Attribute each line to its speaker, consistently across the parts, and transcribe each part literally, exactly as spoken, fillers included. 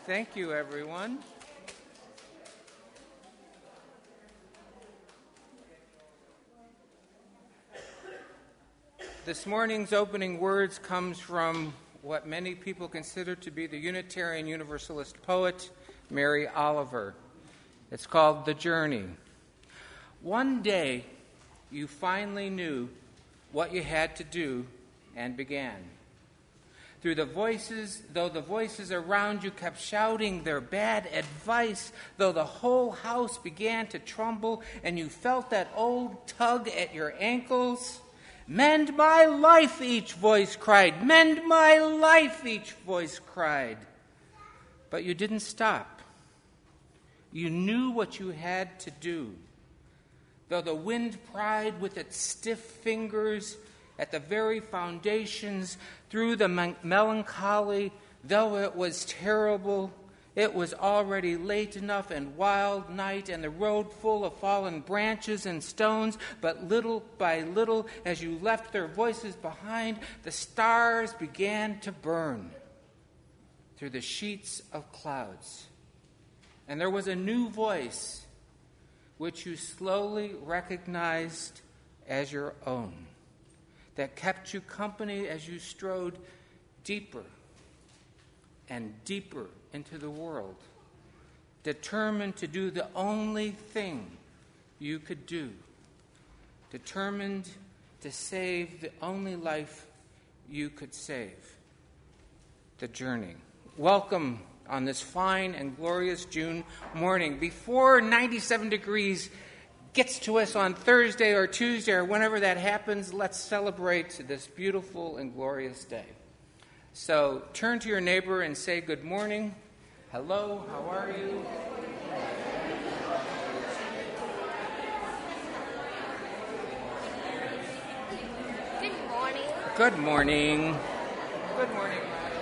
Speaker 1: Thank you, everyone. This morning's opening words comes from what many people consider to be the Unitarian Universalist poet, Mary Oliver. It's called The Journey. One day, you finally knew what you had to do and began. Through the voices, though the voices around you kept shouting their bad advice, though the whole house began to tremble and you felt that old tug at your ankles, "Mend my life," each voice cried. "Mend my life," each voice cried. But you didn't stop. You knew what you had to do. Though the wind pried with its stiff fingers at the very foundations, through the me- melancholy, though it was terrible, it was already late enough and wild night, and the road full of fallen branches and stones. But little by little, as you left their voices behind, the stars began to burn through the sheets of clouds. And there was a new voice which you slowly recognized as your own, that kept you company as you strode deeper and deeper into the world, determined to do the only thing you could do, determined to save the only life you could save, the journey. Welcome on this fine and glorious June morning, before ninety-seven degrees gets to us on Thursday or Tuesday or whenever that happens. Let's celebrate this beautiful and glorious day. So turn to your neighbor and say good morning. Hello, how are you?
Speaker 2: Good morning.
Speaker 1: Good morning. Good morning.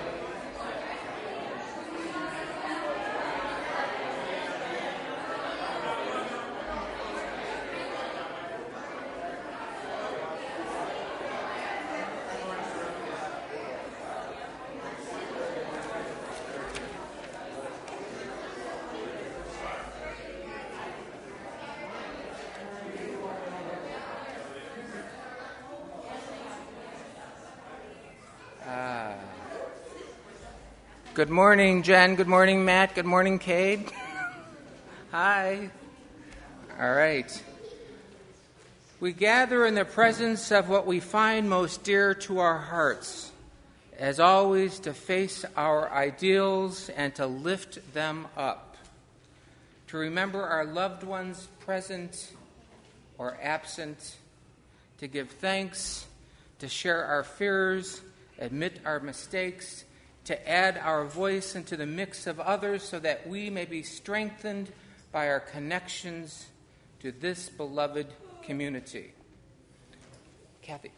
Speaker 1: Good morning, Jen. Good morning, Matt. Good morning, Cade. Hi. All right. We gather in the presence of what we find most dear to our hearts, as always, to face our ideals and to lift them up, to remember our loved ones present or absent, to give thanks, to share our fears, admit our mistakes, to add our voice into the mix of others so that we may be strengthened by our connections to this beloved community. Kathy.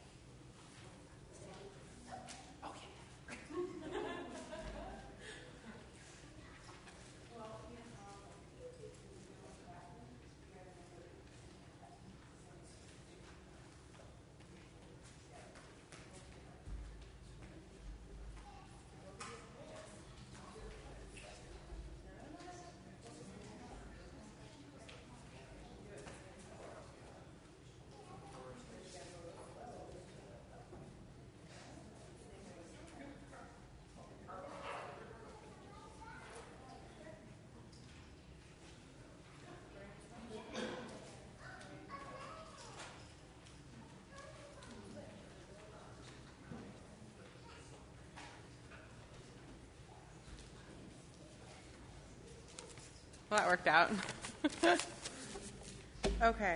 Speaker 3: Well, that worked out. Okay.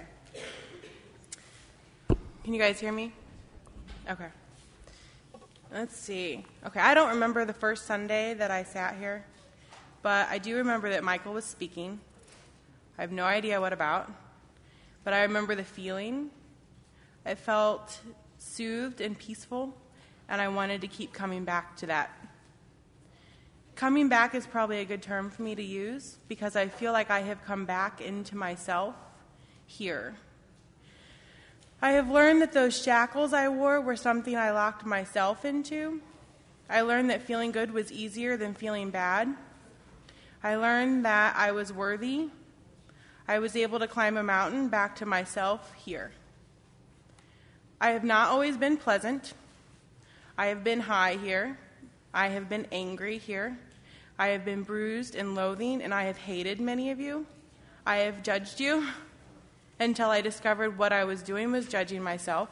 Speaker 3: Can you guys hear me? Okay. Let's see. Okay, I don't remember the first Sunday that I sat here, but I do remember that Michael was speaking. I have no idea what about, but I remember the feeling. I felt soothed and peaceful, and I wanted to keep coming back to that. Coming back is probably a good term for me to use because I feel like I have come back into myself here. I have learned that those shackles I wore were something I locked myself into. I learned that feeling good was easier than feeling bad. I learned that I was worthy. I was able to climb a mountain back to myself here. I have not always been pleasant. I have been high here. I have been angry here. I have been bruised and loathing, and I have hated many of you. I have judged you until I discovered what I was doing was judging myself.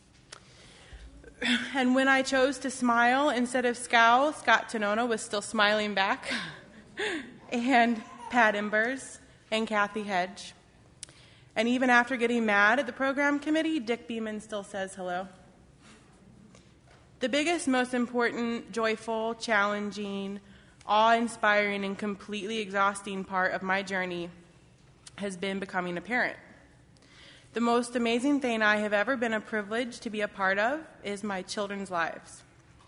Speaker 3: And when I chose to smile instead of scowl, Scott Tonona was still smiling back, and Pat Embers and Kathy Hedge. And even after getting mad at the program committee, Dick Beeman still says hello. The biggest, most important, joyful, challenging, awe-inspiring, and completely exhausting part of my journey has been becoming a parent. The most amazing thing I have ever been a privilege to be a part of is my children's lives.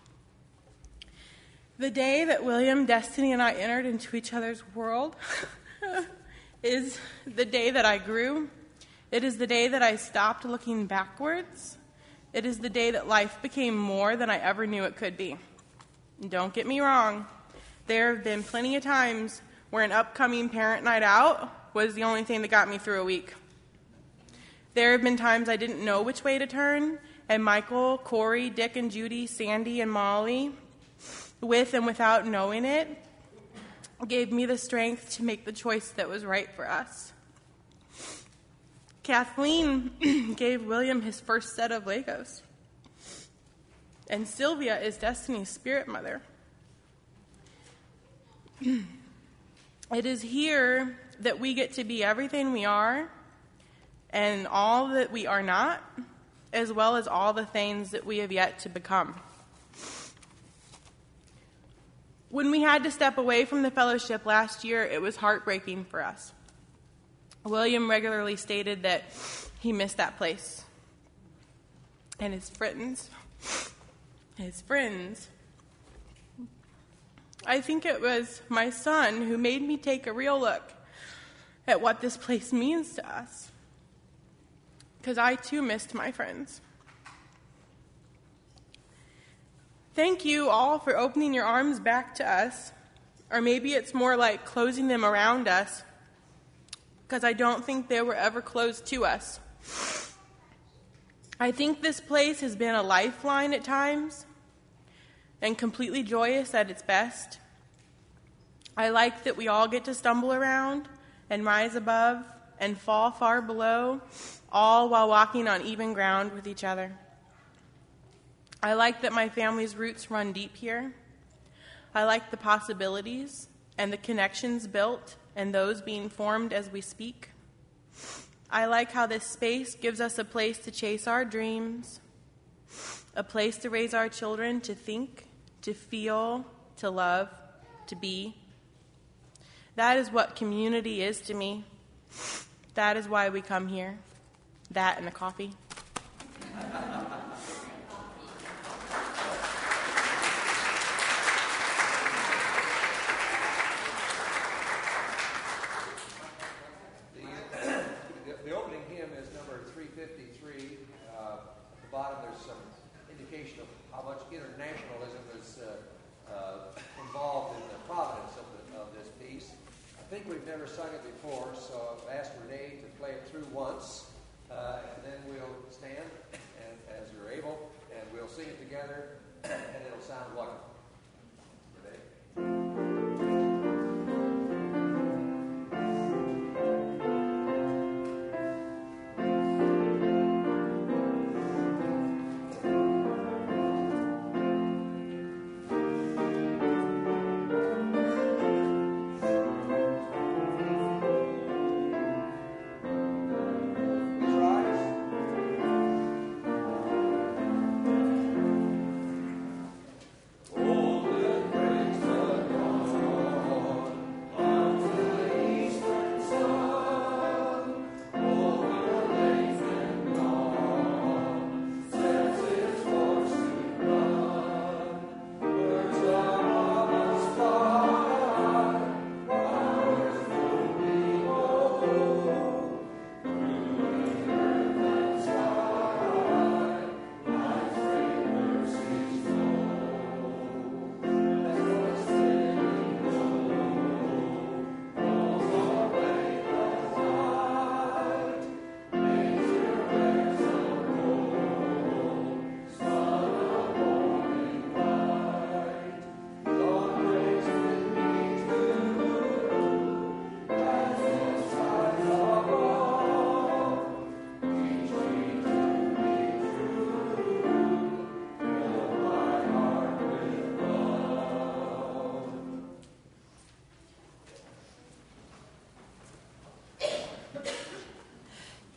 Speaker 3: The day that William, Destiny, and I entered into each other's world is the day that I grew. It is the day that I stopped looking backwards. It is the day that life became more than I ever knew it could be. Don't get me wrong. There have been plenty of times where an upcoming parent night out was the only thing that got me through a week. There have been times I didn't know which way to turn, and Michael, Corey, Dick, and Judy, Sandy, and Molly, with and without knowing it, gave me the strength to make the choice that was right for us. Kathleen gave William his first set of Legos. And Sylvia is Destiny's spirit mother. It is here that we get to be everything we are and all that we are not, as well as all the things that we have yet to become. When we had to step away from the fellowship last year, it was heartbreaking for us. William regularly stated that he missed that place. And his friends, his friends. I think it was my son who made me take a real look at what this place means to us. Because I too missed my friends. Thank you all for opening your arms back to us. Or maybe it's more like closing them around us, because I don't think they were ever closed to us. I think this place has been a lifeline at times and completely joyous at its best. I like that we all get to stumble around and rise above and fall far below, all while walking on even ground with each other. I like that my family's roots run deep here. I like the possibilities and the connections built and those being formed as we speak. I like how this space gives us a place to chase our dreams, a place to raise our children to think, to feel, to love, to be. That is what community is to me. That is why we come here. That and the coffee.
Speaker 4: Bottom, there's some indication of how much internationalism is uh, uh, involved in the provenance of, the, of this piece. I think we've never sung it before, so I've asked Renee to play it through once, uh, and then we'll stand and, as you're able, and we'll sing it together, and it'll sound wonderful. Renee?
Speaker 5: Oh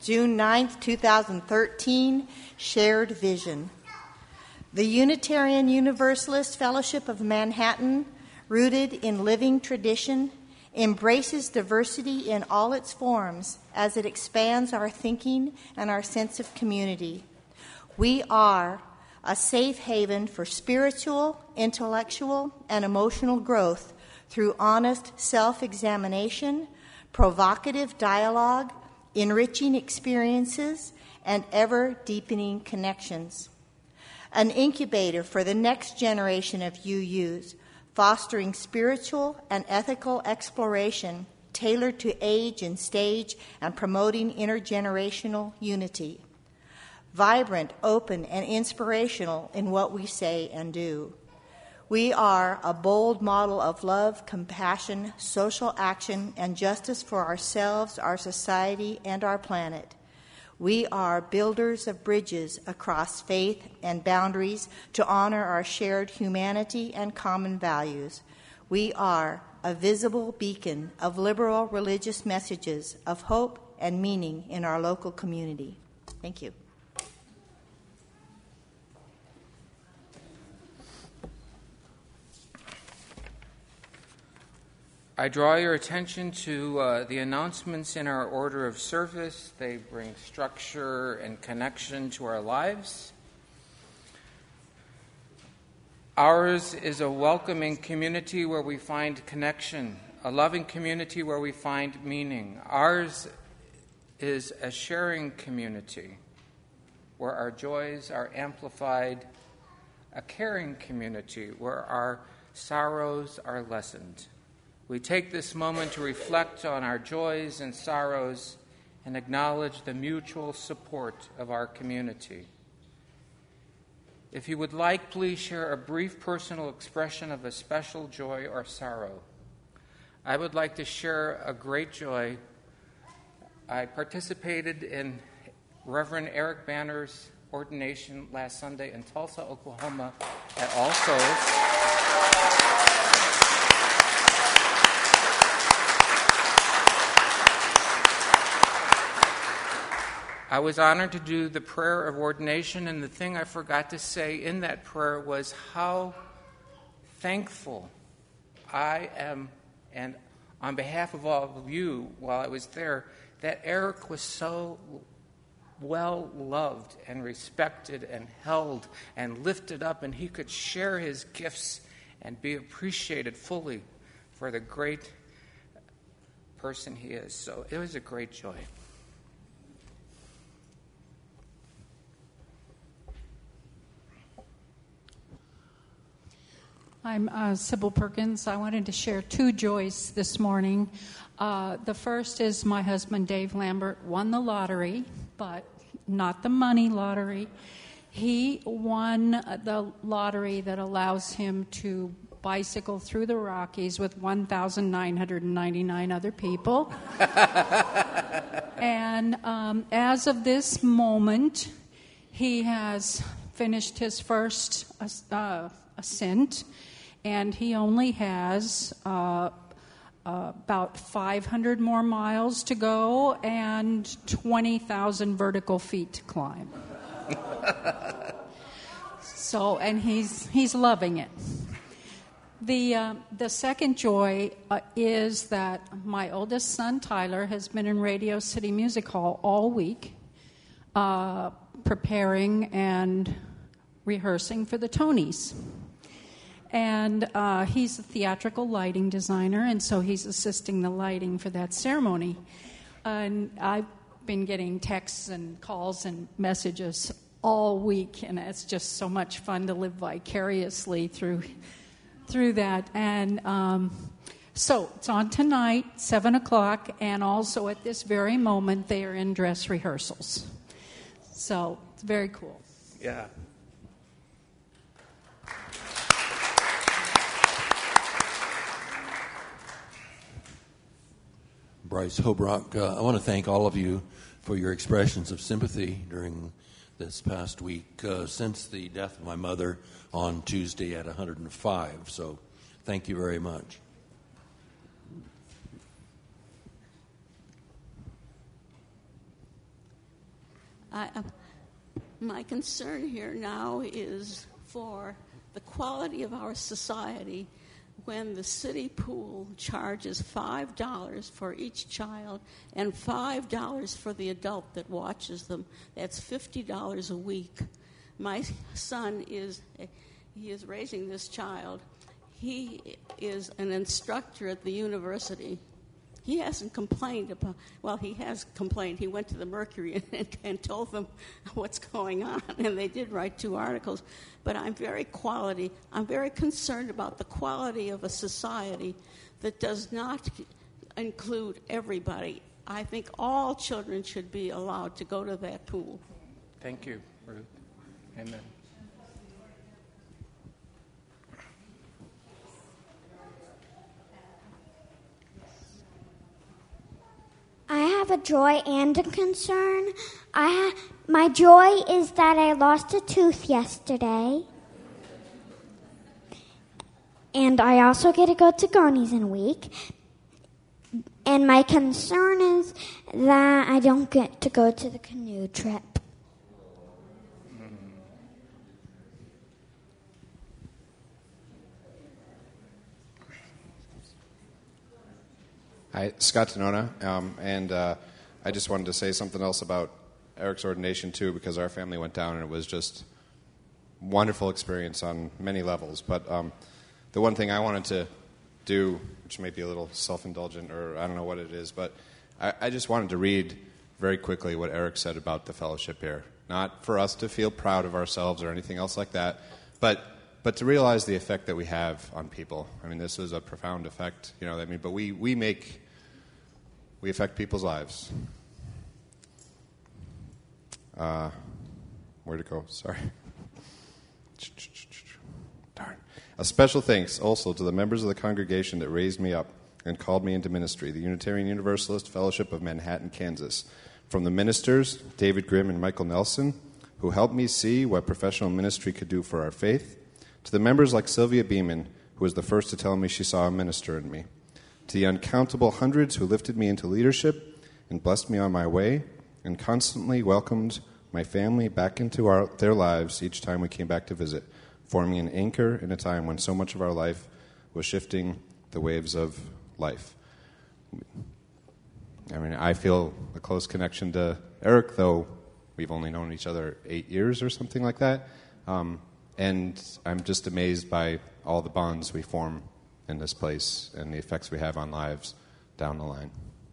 Speaker 5: June ninth, twenty thirteen, Shared Vision. The Unitarian Universalist Fellowship of Manhattan, rooted in living tradition, embraces diversity in all its forms as it expands our thinking and our sense of community. We are a safe haven for spiritual, intellectual, and emotional growth through honest self-examination, provocative dialogue, enriching experiences, and ever-deepening connections. An incubator for the next generation of U Us, fostering spiritual and ethical exploration tailored to age and stage and promoting intergenerational unity. Vibrant, open, and inspirational in what we say and do. We are a bold model of love, compassion, social action, and justice for ourselves, our society, and our planet. We are builders of bridges across faith and boundaries to honor our shared humanity and common values. We are a visible beacon of liberal religious messages of hope and meaning in our local community. Thank you.
Speaker 1: I draw your attention to uh, the announcements in our order of service. They bring structure and connection to our lives. Ours is a welcoming community where we find connection, a loving community where we find meaning. Ours is a sharing community where our joys are amplified, a caring community where our sorrows are lessened. We take this moment to reflect on our joys and sorrows and acknowledge the mutual support of our community. If you would like, please share a brief personal expression of a special joy or sorrow. I would like to share a great joy. I participated in Reverend Eric Banner's ordination last Sunday in Tulsa, Oklahoma at All Souls. I was honored to do the prayer of ordination, and the thing I forgot to say in that prayer was how thankful I am, and on behalf of all of you while I was there, that Eric was so well loved and respected and held and lifted up, and he could share his gifts and be appreciated fully for the great person he is. So it was a great joy.
Speaker 6: I'm uh, Sybil Perkins. I wanted to share two joys this morning. Uh, the first is my husband, Dave Lambert, won the lottery, but not the money lottery. He won the lottery that allows him to bicycle through the Rockies with one thousand nine hundred ninety-nine other people. And um, as of this moment, he has finished his first uh, ascent, and he only has uh, uh, about five hundred more miles to go and twenty thousand vertical feet to climb. So, and he's he's loving it. The uh, the second joy uh, is that my oldest son Tyler has been in Radio City Music Hall all week, uh, preparing and rehearsing for the Tonys. And uh, he's a theatrical lighting designer, and so he's assisting the lighting for that ceremony. And I've been getting texts and calls and messages all week, and it's just so much fun to live vicariously through through that. And um, so it's on tonight, seven o'clock, and also at this very moment they are in dress rehearsals. So it's very cool.
Speaker 1: Yeah.
Speaker 7: Bryce Hobrock, uh, I want to thank all of you for your expressions of sympathy during this past week uh, since the death of my mother on Tuesday at one hundred five. So thank you very much.
Speaker 8: I, uh, my concern here now is for the quality of our society when the city pool charges five dollars for each child and five dollars for the adult that watches them. That's fifty dollars a week. My son is, he is raising this child. He is an instructor at the university. He hasn't complained about, well, he has complained. He went to the Mercury and, and told them what's going on, and they did write two articles. But I'm very quality, I'm very concerned about the quality of a society that does not include everybody. I think all children should be allowed to go to that pool.
Speaker 1: Thank you, Ruth. Amen.
Speaker 2: I have a joy and a concern. I ha- my joy is that I lost a tooth yesterday. And I also get to go to Garney's in a week. And my concern is that I don't get to go to the canoe trip.
Speaker 9: Hi, Scott Tenona, um, and uh, I just wanted to say something else about Eric's ordination, too, because our family went down, and it was just a wonderful experience on many levels. But um, the one thing I wanted to do, which may be a little self-indulgent, or I don't know what it is, but I, I just wanted to read very quickly what Eric said about the fellowship here. Not for us to feel proud of ourselves or anything else like that, but but to realize the effect that we have on people. I mean, this is a profound effect, you know. I mean, but we we make we affect people's lives. Uh, where to go? Sorry. Darn. A special thanks also to the members of the congregation that raised me up and called me into ministry, the Unitarian Universalist Fellowship of Manhattan, Kansas. From the ministers, David Grimm and Michael Nelson, who helped me see what professional ministry could do for our faith, to the members like Sylvia Beeman, who was the first to tell me she saw a minister in me, to the uncountable hundreds who lifted me into leadership and blessed me on my way and constantly welcomed my family back into our, their lives each time we came back to visit, forming an anchor in a time when so much of our life was shifting the waves of life. I mean, I feel a close connection to Eric, though we've only known each other eight years or something like that. Um, and I'm just amazed by all the bonds we form in this place and the effects we have on lives down the line.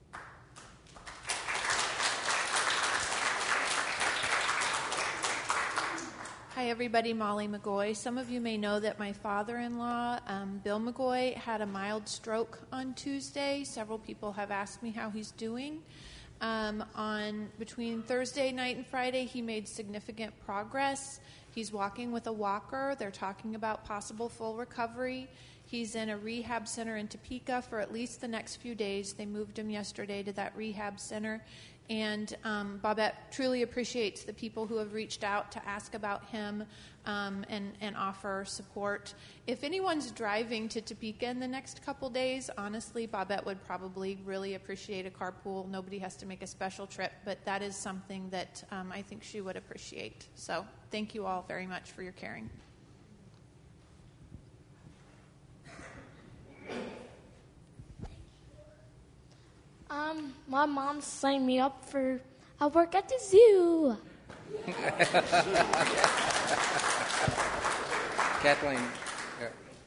Speaker 10: Hi, everybody. Molly McGoy. Some of you may know that my father-in-law, um, Bill McGoy, had a mild stroke on Tuesday. Several people have asked me how he's doing. Um, on between Thursday night and Friday, he made significant progress. He's walking with a walker. They're talking about possible full recovery. He's in a rehab center in Topeka for at least the next few days. They moved him yesterday to that rehab center. And um, Bobette truly appreciates the people who have reached out to ask about him um, and, and offer support. If anyone's driving to Topeka in the next couple days, honestly, Bobette would probably really appreciate a carpool. Nobody has to make a special trip, but that is something that um, I think she would appreciate. So thank you all very much for your caring.
Speaker 2: Um, my mom signed me up for I work at the zoo.
Speaker 1: Kathleen. Yeah.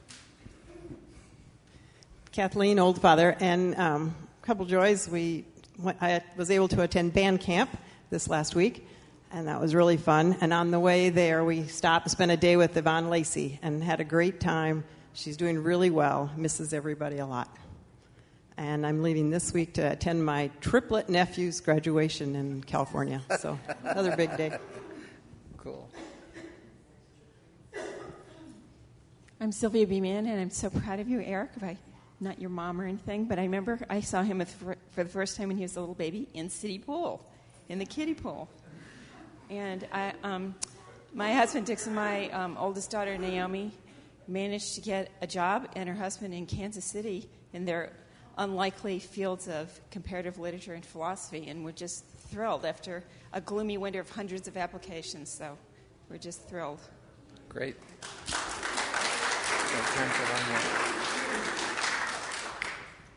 Speaker 11: Kathleen Oldfather, and um, a couple joys. We went, I was able to attend band camp this last week, and that was really fun. And on the way there, we stopped and spent a day with Yvonne Lacey and had a great time. She's doing really well, misses everybody a lot. And I'm leaving this week to attend my triplet nephew's graduation in California. So another big day.
Speaker 1: Cool.
Speaker 12: I'm Sylvia Beeman, and I'm so proud of you, Eric. If I, not your mom or anything, but I remember I saw him for the first time when he was a little baby in City Pool, in the kiddie pool. And I, um, my husband, Dixon, my um, oldest daughter, Naomi, managed to get a job, and her husband in Kansas City in their unlikely fields of comparative literature and philosophy, and we're just thrilled after a gloomy winter of hundreds of applications. So we're just thrilled.
Speaker 1: Great. Time for one more.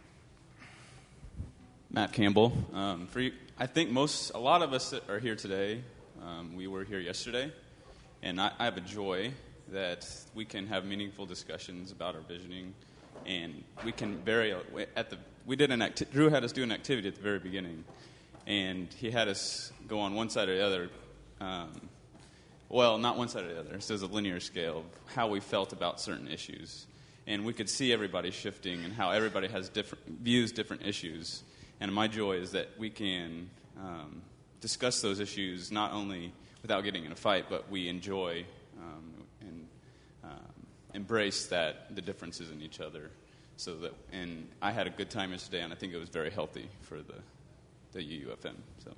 Speaker 13: Matt Campbell. Um, for you, I think most, a lot of us that are here today, um, we were here yesterday, and I, I have a joy that we can have meaningful discussions about our visioning, and we can vary at the. We did an acti- Drew had us do an activity at the very beginning, and he had us go on one side or the other. Um, well, not one side or the other. So it was a linear scale of how we felt about certain issues, and we could see everybody shifting and how everybody has different views, different issues. And my joy is that we can um, discuss those issues not only without getting in a fight, but we enjoy um, and um, embrace that the differences in each other. So that, and I had a good time yesterday, and I think it was very healthy for the the U U F M. So.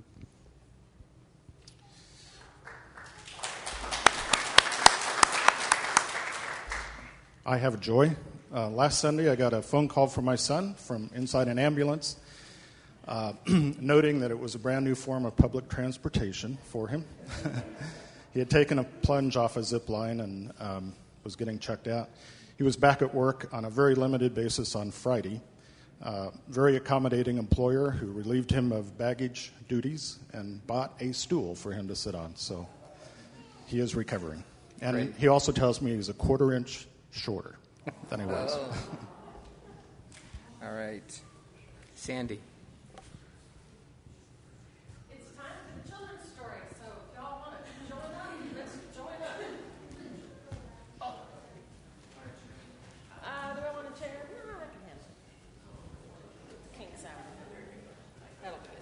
Speaker 14: I have a joy. Uh, last Sunday, I got a phone call from my son from inside an ambulance, uh, noting that it was a brand new form of public transportation for him. He had taken a plunge off a zip line and um, was getting checked out. He was back at work on a very limited basis on Friday. Uh, very accommodating employer who relieved him of baggage duties and bought a stool for him to sit on. So he is recovering. And
Speaker 1: Great.
Speaker 14: He also tells me he's a quarter inch shorter than he was.
Speaker 1: Oh. All right. Sandy.
Speaker 15: It's time for the children's story, so if y'all want to join up, let's join up. Oh. Uh, do I want a chair? No, I can handle it. Kinks out. That'll be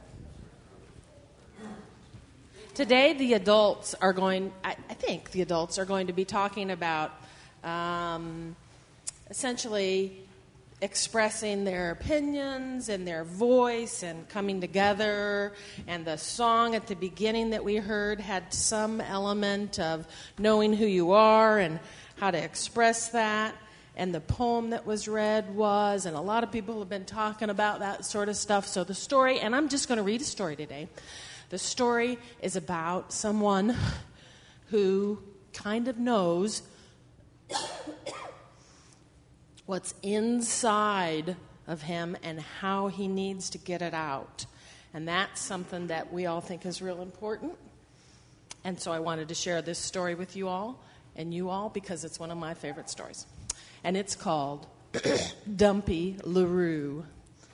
Speaker 15: good. Today, the adults are going, I, I think the adults are going to be talking about Um, essentially expressing their opinions and their voice and coming together. And the song at the beginning that we heard had some element of knowing who you are and how to express that. And the poem that was read was, and a lot of people have been talking about that sort of stuff. So the story, and I'm just going to read a story today. The story is about someone who kind of knows what's inside of him and how he needs to get it out. And that's something that we all think is real important. And so I wanted to share this story with you all and you all because it's one of my favorite stories. And it's called Dumpy LaRue.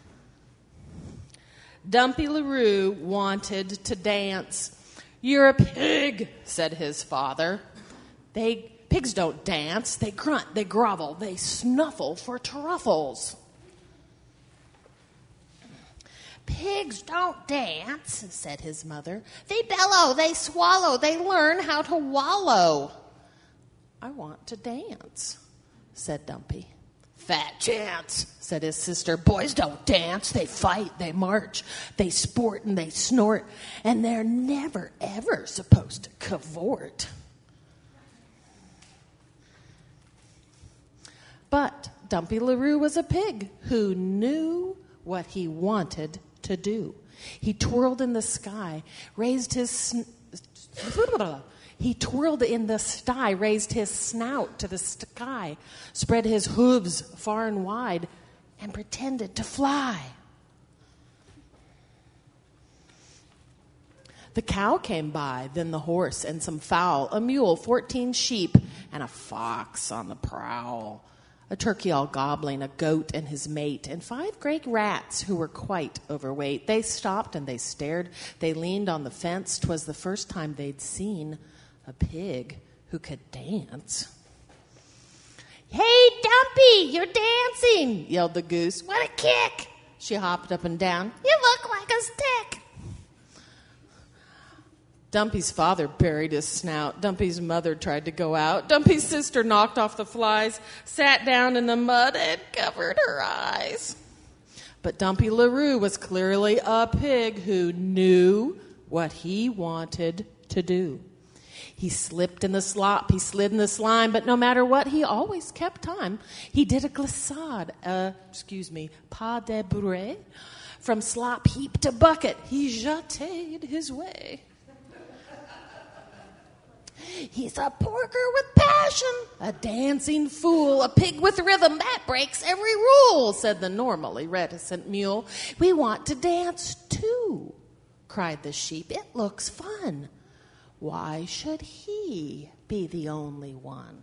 Speaker 15: Dumpy LaRue wanted to dance. "You're a pig," said his father. They Pigs don't dance. They grunt, they grovel, they snuffle for truffles. "Pigs don't dance," said his mother. "They bellow, they swallow, they learn how to wallow." "I want to dance," said Dumpy. "Fat chance," said his sister. "Boys don't dance. They fight, they march, they sport, and they snort, and they're never, ever supposed to cavort." But Dumpy LaRue was a pig who knew what he wanted to do. He twirled in the sky, raised his sn- he twirled in the sty, raised his snout to the sky, spread his hooves far and wide, and pretended to fly. The cow came by, then the horse and some fowl, a mule, fourteen sheep, and a fox on the prowl. A turkey all gobbling, a goat and his mate, and five great rats who were quite overweight. They stopped and they stared. They leaned on the fence. 'Twas the first time they'd seen a pig who could dance. "Hey, Dumpy, you're dancing," yelled the goose. "What a kick!" She hopped up and down. "You look like a stick." Dumpy's father buried his snout. Dumpy's mother tried to go out. Dumpy's sister knocked off the flies, sat down in the mud, and covered her eyes. But Dumpy LaRue was clearly a pig who knew what he wanted to do. He slipped in the slop, he slid in the slime, but no matter what, he always kept time. He did a glissade, uh, excuse me, pas de bourrée, From slop heap to bucket, he jeted his way. He's a porker with passion, a dancing fool, a pig with rhythm that breaks every rule, said the normally reticent mule. We want to dance too, cried the sheep. It looks fun. Why should he be the only one?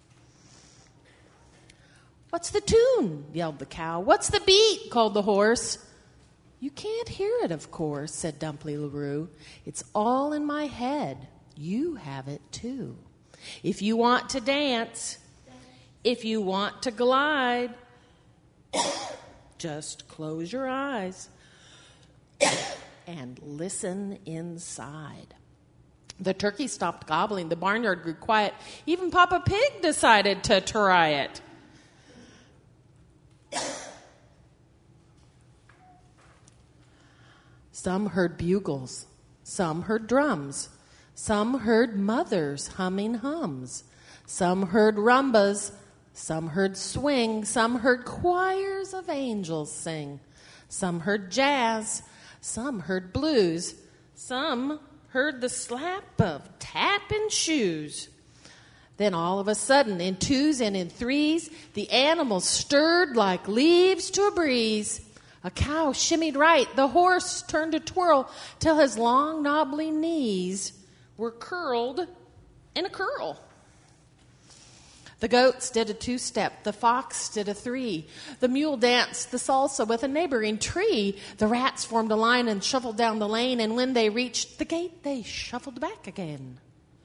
Speaker 15: What's the tune? Yelled the cow. What's the beat? Called the horse. You can't hear it, of course, said Dumpy LaRue. It's all in my head. You have it too. If you want to dance, if you want to glide, just close your eyes and listen inside. The turkey stopped gobbling. The barnyard grew quiet. Even Papa Pig decided to try it. Some heard bugles. Some heard drums. Some heard mothers humming hums. Some heard rumbas. Some heard swing. Some heard choirs of angels sing. Some heard jazz. Some heard blues. Some heard the slap of tapping shoes. Then all of a sudden, in twos and in threes, the animals stirred like leaves to a breeze. A cow shimmied right. The horse turned to twirl till his long, knobbly knees were curled in a curl. The goats did a two-step. The fox did a three. The mule danced the salsa with a neighboring tree. The rats formed a line and shuffled down the lane, and when they reached the gate, they shuffled back again.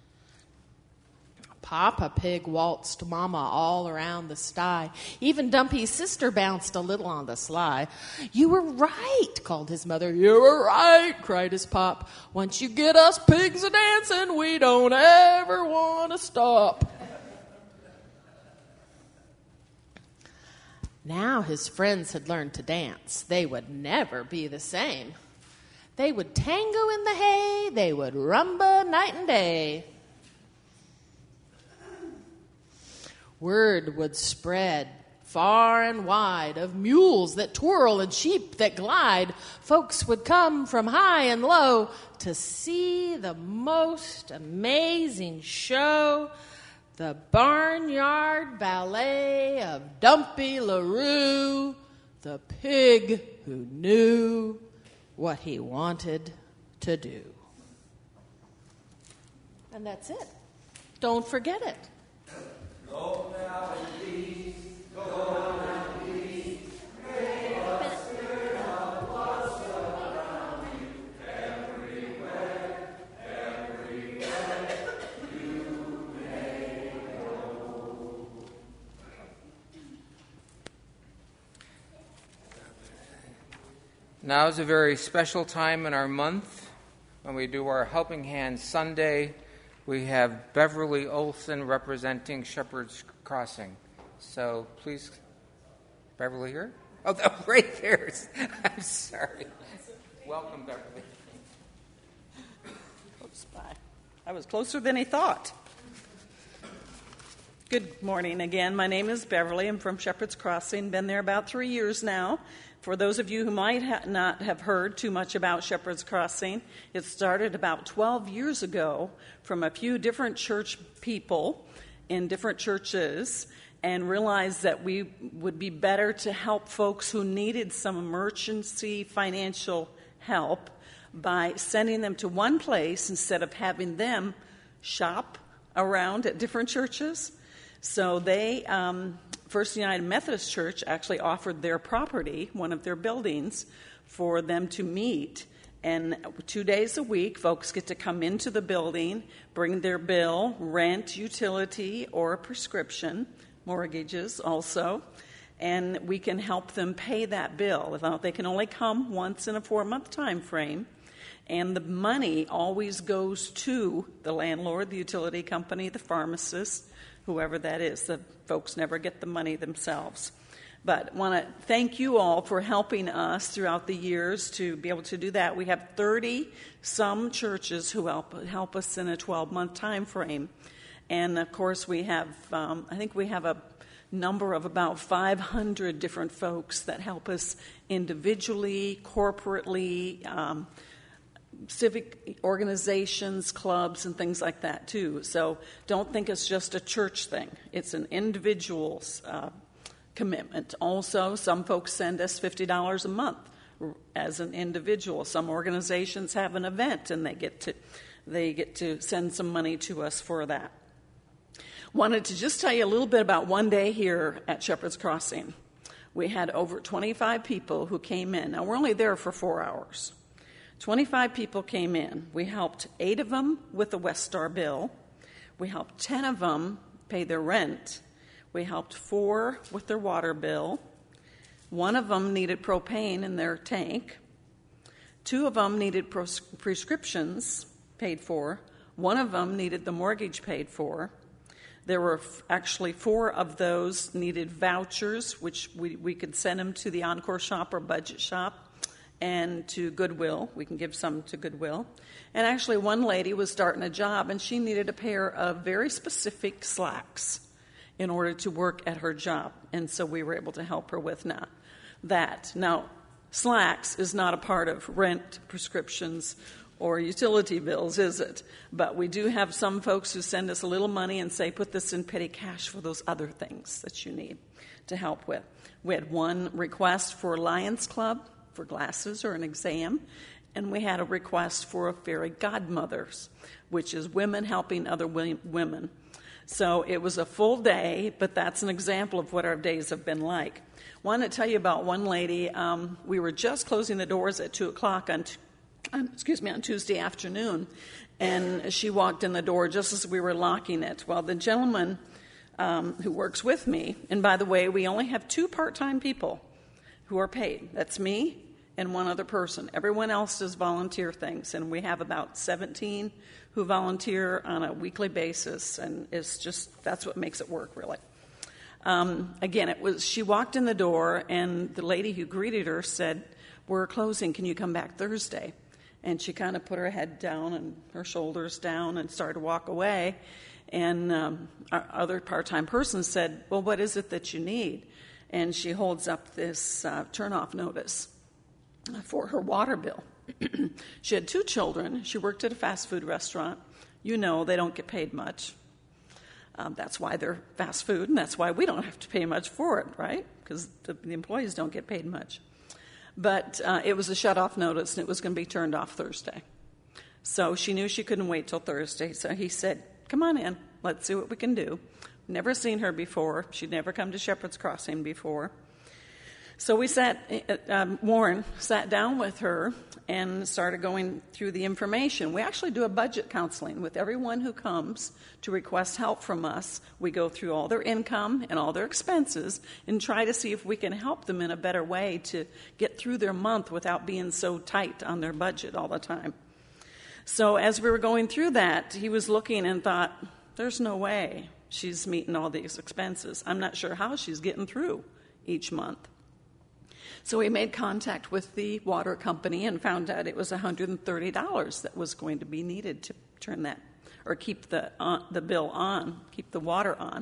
Speaker 15: Papa Pig waltzed Mama all around the sty. Even Dumpy's sister bounced a little on the sly. You were right, called his mother. You were right, cried his pop. Once you get us pigs a-dancing, we don't ever want to stop. Now his friends had learned to dance. They would never be the same. They would tango in the hay. They would rumba night and day. Word would spread far and wide of mules that twirl and sheep that glide. Folks would come from high and low to see the most amazing show, the Barnyard Ballet of Dumpy LaRue, the pig who knew what he wanted to do. And that's it. Don't forget it.
Speaker 16: Go now in peace, go now in peace, may the Spirit of blossom around you, everywhere, everywhere you may go.
Speaker 1: Now is a very special time in our month when we do our Helping Hand Sunday. We have Beverly Olson representing Shepherd's Crossing. So please, Beverly here? Oh, that right there. I'm sorry. Welcome, Beverly.
Speaker 17: Oops, bye. I was closer than he thought. Good morning again. My name is Beverly. I'm from Shepherd's Crossing. Been there about three years now. For those of you who might ha- not have heard too much about Shepherd's Crossing, it started about twelve years ago from a few different church people in different churches, and realized that we would be better to help folks who needed some emergency financial help by sending them to one place instead of having them shop around at different churches. So they... Um, First United Methodist Church actually offered their property, one of their buildings, for them to meet. And two days a week, folks get to come into the building, bring their bill, rent, utility, or prescription, mortgages also, and we can help them pay that bill. They can only come once in a four-month time frame, and the money always goes to the landlord, the utility company, the pharmacist, whoever that is. The folks never get the money themselves. But I want to thank you all for helping us throughout the years to be able to do that. We have thirty-some churches who help help us in a twelve-month time frame. And, of course, we have, um, I think we have a number of about five hundred different folks that help us individually, corporately, um, civic organizations, clubs, and things like that, too. So don't think it's just a church thing. It's an individual's uh, commitment. Also, some folks send us fifty dollars a month as an individual. Some organizations have an event, and they get to they get to send some money to us for that. Wanted to just tell you a little bit about one day here at Shepherd's Crossing. We had over twenty-five people who came in. Now, we're only there for four hours. twenty-five people came in. We helped eight of them with the West Star bill. We helped ten of them pay their rent. We helped four with their water bill. One of them needed propane in their tank. Two of them needed pros- prescriptions paid for. One of them needed the mortgage paid for. There were f- actually four of those needed vouchers, which we, we could send them to the Encore Shop or Budget Shop and to Goodwill. We can give some to Goodwill. And actually one lady was starting a job, and she needed a pair of very specific slacks in order to work at her job. And so we were able to help her with now, that. Now, slacks is not a part of rent, prescriptions, or utility bills, is it? But we do have some folks who send us a little money and say, put this in petty cash for those other things that you need to help with. We had one request for Lions Club for glasses or an exam, and we had a request for a fairy godmothers, which is women helping other women. So it was a full day, but that's an example of what our days have been like. I want to tell you about one lady. Um, we were just closing the doors at two o'clock on, t- on, excuse me, on Tuesday afternoon, and she walked in the door just as we were locking it. Well, the gentleman um, who works with me, and by the way, we only have two part-time people who are paid. That's me and one other person. Everyone else does volunteer things, and we have about seventeen who volunteer on a weekly basis, and it's just, that's what makes it work, really. Um, again, it was, she walked in the door, and the lady who greeted her said, we're closing, can you come back Thursday? And she kind of put her head down and her shoulders down and started to walk away, and um, our other part-time person said, well, what is it that you need? And she holds up this uh, turn-off notice for her water bill. She had two children. She worked at a fast food restaurant. You know they don't get paid much. Um, that's why they're fast food, and that's why we don't have to pay much for it, right? Because the, the employees don't get paid much. But uh, it was a shut-off notice, and it was going to be turned off Thursday. So she knew she couldn't wait till Thursday. So he said, come on in. Let's see what we can do. Never seen her before. She'd never come to Shepherd's Crossing before. So we sat, um, Warren sat down with her and started going through the information. We actually do a budget counseling with everyone who comes to request help from us. We go through all their income and all their expenses and try to see if we can help them in a better way to get through their month without being so tight on their budget all the time. So as we were going through that, he was looking and thought, there's no way she's meeting all these expenses. I'm not sure how she's getting through each month. So we made contact with the water company and found out it was one hundred thirty dollars that was going to be needed to turn that, or keep the uh, the bill on, keep the water on.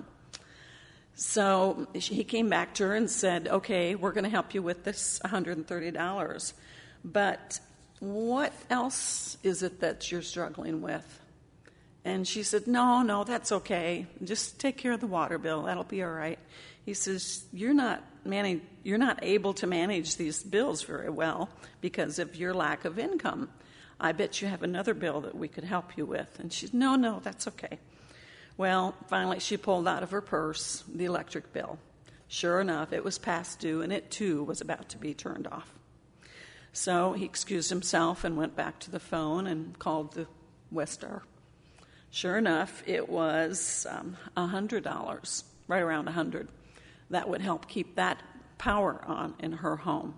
Speaker 17: So he came back to her and said, okay, we're going to help you with this one hundred thirty dollars. But what else is it that you're struggling with? And she said, no, no, that's okay. Just take care of the water bill. That'll be all right. He says, you're not manage, you're not able to manage these bills very well because of your lack of income. I bet you have another bill that we could help you with. And she said, no, no, that's okay. Well, finally she pulled out of her purse the electric bill. Sure enough, it was past due, and it too was about to be turned off. So he excused himself and went back to the phone and called the West Star. Sure enough, it was um, one hundred dollars, right around one hundred dollars. That would help keep that power on in her home.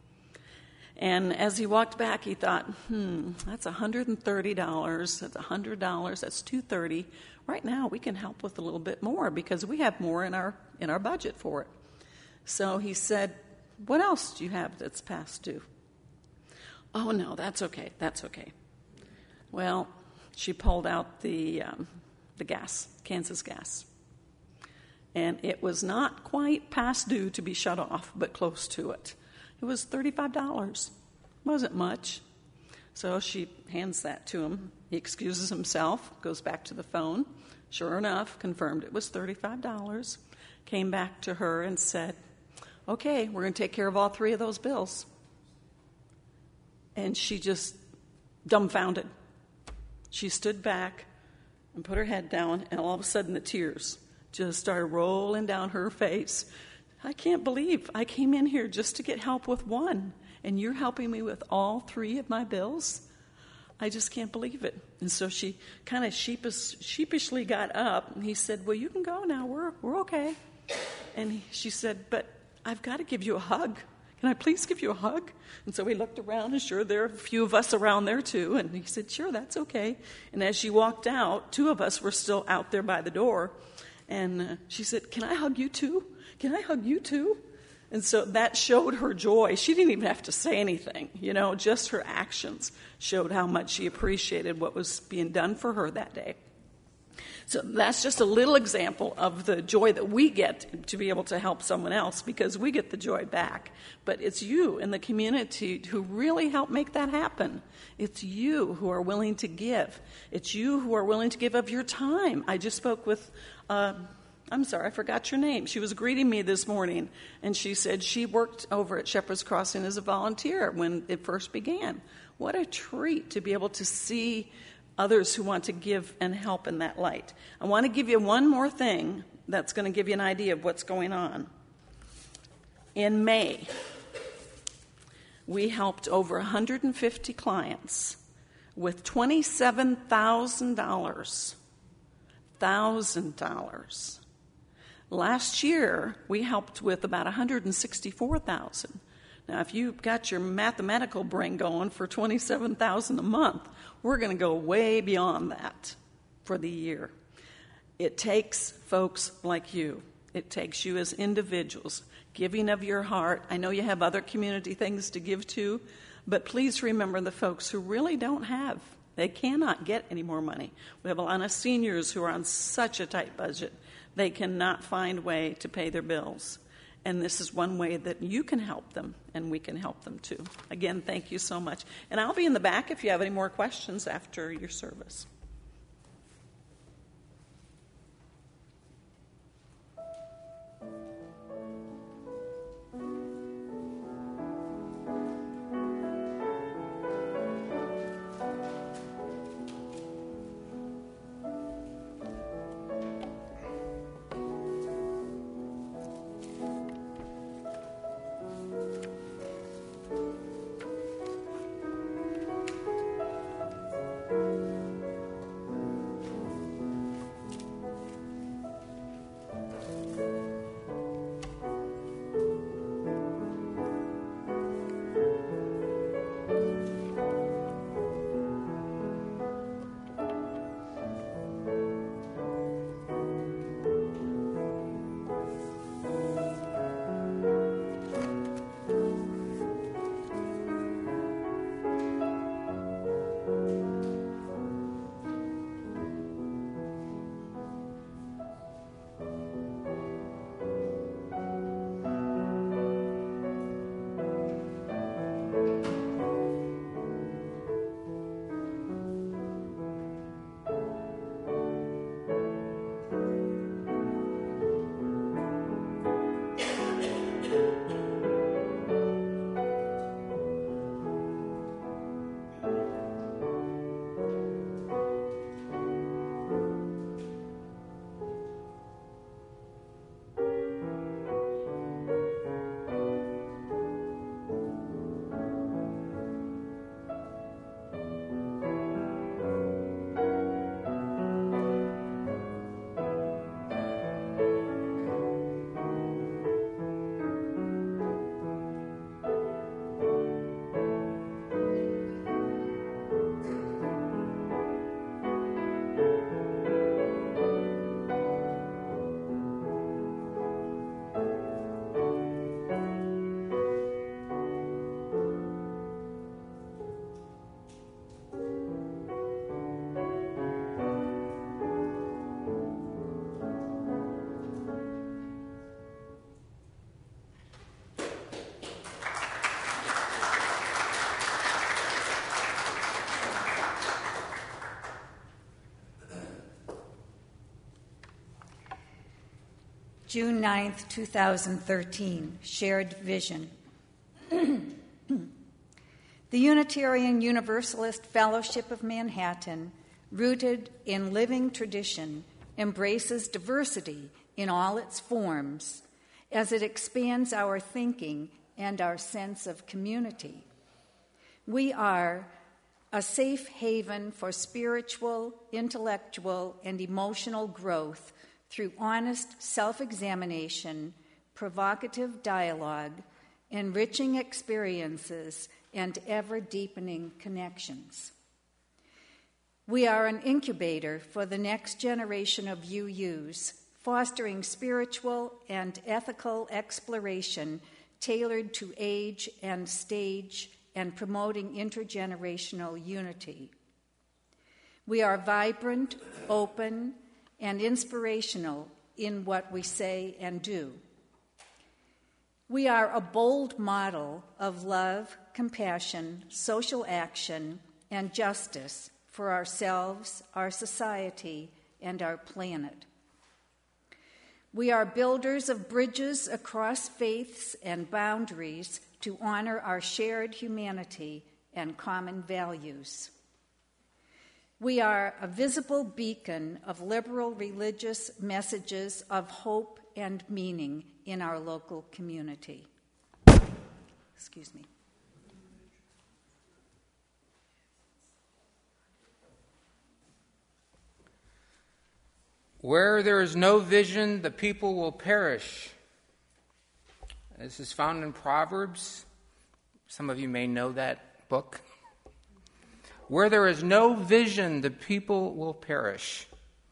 Speaker 17: And as he walked back, he thought, hmm, that's one hundred thirty dollars, that's one hundred dollars, that's two hundred thirty dollars. Right now, we can help with a little bit more because we have more in our in our budget for it. So he said, what else do you have that's past due? Oh, no, that's okay, that's okay. Well, she pulled out the um, the gas, Kansas Gas. and it was not quite past due to be shut off, but close to it. It was thirty-five dollars. Wasn't much. So she hands that to him. He excuses himself, goes back to the phone. Sure enough, confirmed it was thirty-five dollars. Came back to her and said, okay, we're going to take care of all three of those bills. And she just dumbfounded. She stood back and put her head down, and all of a sudden the tears just started rolling down her face. I can't believe I came in here just to get help with one, and you're helping me with all three of my bills? I just can't believe it. And so she kind of sheepish, sheepishly got up, and he said, well, you can go now. We're, we're okay. And he, she said, but I've got to give you a hug. Can I please give you a hug? And so we looked around, and sure, there are a few of us around there, too. And he said, sure, that's okay. And as she walked out, two of us were still out there by the door. And uh, she said, can I hug you, too? Can I hug you, too? And so that showed her joy. She didn't even have to say anything. You know, just her actions showed how much she appreciated what was being done for her that day. So that's just a little example of the joy that we get to be able to help someone else, because we get the joy back. But it's you in the community who really help make that happen. It's you who are willing to give. It's you who are willing to give of your time. I just spoke with, uh, I'm sorry, I forgot your name. She was greeting me this morning, and she said she worked over at Shepherd's Crossing as a volunteer when it first began. What a treat to be able to see others who want to give and help in that light. I want to give you one more thing that's going to give you an idea of what's going on. In May, we helped over one hundred fifty clients with twenty-seven thousand dollars. one thousand dollars. Last year, we helped with about one hundred sixty-four thousand dollars. Now, if you've got your mathematical brain going for twenty-seven thousand dollars a month, we're going to go way beyond that for the year. It takes folks like you. It takes you as individuals, giving of your heart. I know you have other community things to give to, but please remember the folks who really don't have. They cannot get any more money. We have a lot of seniors who are on such a tight budget. They cannot find a way to pay their bills. And this is one way that you can help them, and we can help them too. Again, thank you so much. And I'll be in the back if you have any more questions after your service.
Speaker 18: June ninth, twenty thirteen, Shared Vision. The Unitarian Universalist Fellowship of Manhattan, rooted in living tradition, embraces diversity in all its forms as it expands our thinking and our sense of community. We are a safe haven for spiritual, intellectual, and emotional growth through honest self-examination, provocative dialogue, enriching experiences, and ever-deepening connections. We are an incubator for the next generation of U Us, fostering spiritual and ethical exploration tailored to age and stage and promoting intergenerational unity. We are vibrant, open, and inspirational in what we say and do. We are a bold model of love, compassion, social action, and justice for ourselves, our society, and our planet. We are builders of bridges across faiths and boundaries to honor our shared humanity and common values. We are a visible beacon of liberal religious messages of hope and meaning in our local community. Excuse me.
Speaker 1: Where there is no vision, the people will perish. This is found in Proverbs. Some of you may know that book. Where there is no vision, the people will perish.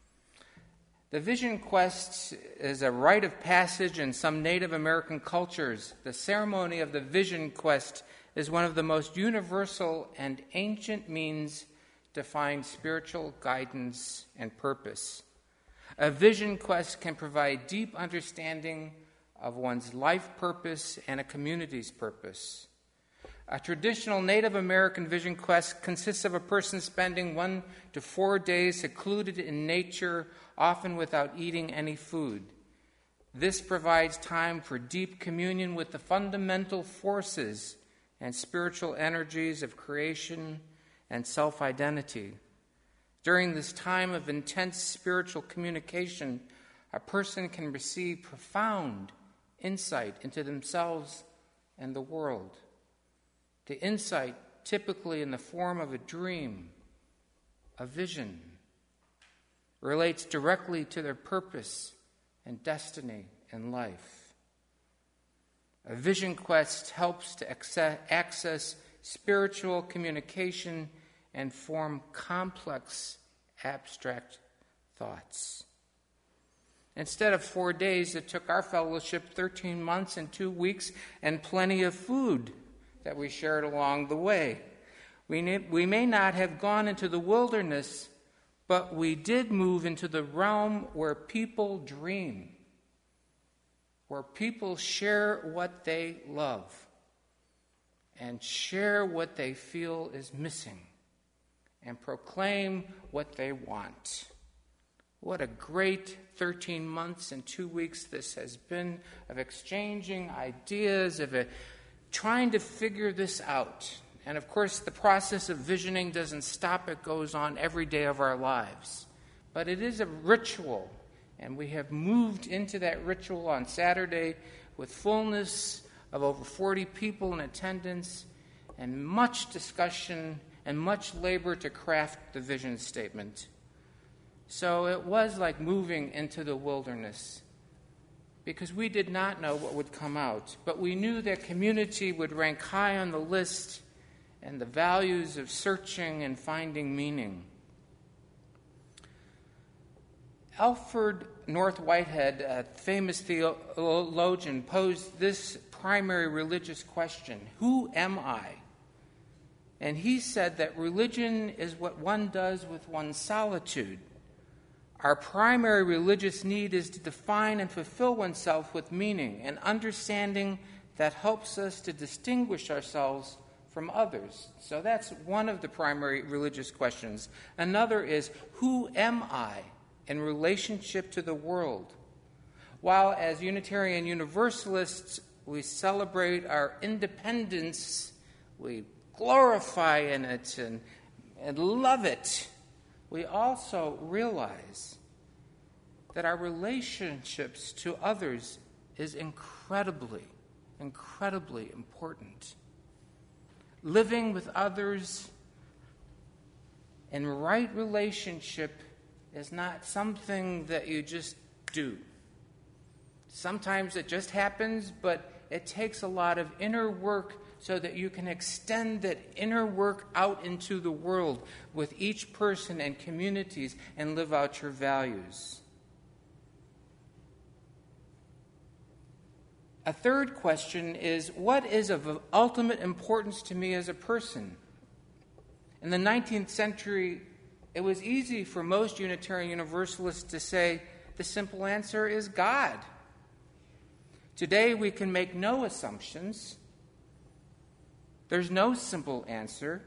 Speaker 1: The vision quest is a rite of passage in some Native American cultures. The ceremony of the vision quest is one of the most universal and ancient means to find spiritual guidance and purpose. A vision quest can provide deep understanding of one's life purpose and a community's purpose. A traditional Native American vision quest consists of a person spending one to four days secluded in nature, often without eating any food. This provides time for deep communion with the fundamental forces and spiritual energies of creation and self-identity. During this time of intense spiritual communication, a person can receive profound insight into themselves and the world. The insight, typically in the form of a dream, a vision, relates directly to their purpose and destiny in life. A vision quest helps to access spiritual communication and form complex, abstract thoughts. Instead of four days, it took our fellowship thirteen months and two weeks and plenty of food that we shared along the way. We, ne- we may not have gone into the wilderness, but we did move into the realm where people dream, where people share what they love and share what they feel is missing and proclaim what they want. What a great thirteen months and two weeks this has been of exchanging ideas, of a, trying to figure this out. And of course, the process of visioning doesn't stop. It goes on every day of our lives. But it is a ritual, and we have moved into that ritual on Saturday with fullness of over forty people in attendance and much discussion and much labor to craft the vision statement. So it was like moving into the wilderness, because we did not know what would come out, but we knew that community would rank high on the list and the values of searching and finding meaning. Alfred North Whitehead, a famous theologian, posed this primary religious question: who am I? And he said that religion is what one does with one's solitude. Our primary religious need is to define and fulfill oneself with meaning and understanding that helps us to distinguish ourselves from others. So that's one of the primary religious questions. Another is, who am I in relationship to the world? While as Unitarian Universalists we celebrate our independence, we glorify in it and, and love it, we also realize that our relationships to others is incredibly, incredibly important. Living with others in right relationship is not something that you just do. Sometimes it just happens, but it takes a lot of inner work so that you can extend that inner work out into the world with each person and communities and live out your values. A third question is, what is of ultimate importance to me as a person? In the nineteenth century, it was easy for most Unitarian Universalists to say the simple answer is God. Today, we can make no assumptions. There's no simple answer.